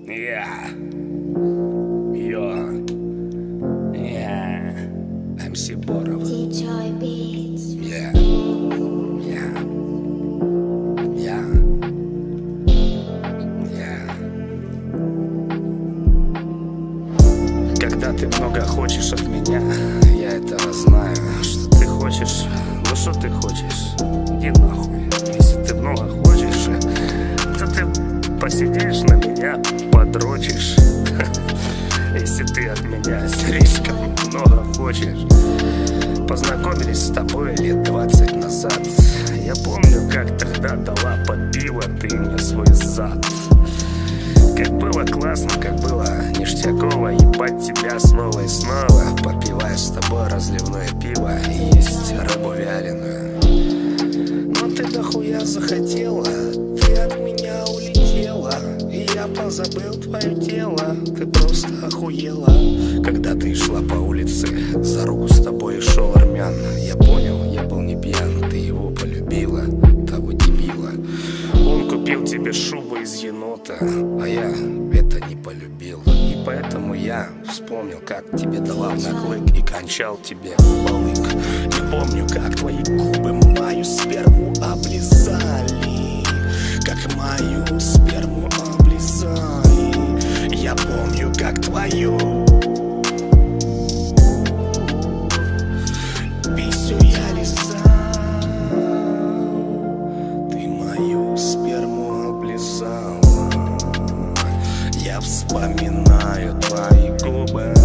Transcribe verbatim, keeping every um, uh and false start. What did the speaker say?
Yeah. Yo. Yeah. эм си Боров. Yeah. Yeah. Yeah. Yeah. Когда ты много хочешь от меня, я этого знаю. Что ты хочешь? Ну что ты хочешь? Иди нахуй. Если ты много хочешь, то ты посидишь на меня, подрочишь. Если ты от меня слишком много хочешь. Познакомились с тобой лет двадцать назад. Я помню, как тогда дала под пиво ты мне свой зад. Как было классно, как было ништяково ебать тебя снова и снова, попивая с тобой разливное пиво и есть рыбу вяленую. Но ты дохуя захотела, ты от меня улетела, и я позабыл твое тело. Ты просто охуела. Когда ты шла по улице, за руку с тобой шел армян. Я понял, я был не пьян, ты его полюбила, того дебила. Он купил тебе шубу из енота, а я это не полюбил. И поэтому я вспомнил, как тебе давал наклык и кончал тебе балык. Не помню, как твои губы мою сперму облизали, как мою сперму облизали. Я помню, как твою писю я лизал. Ты мою сперму облизала. Я вспоминаю твои губы.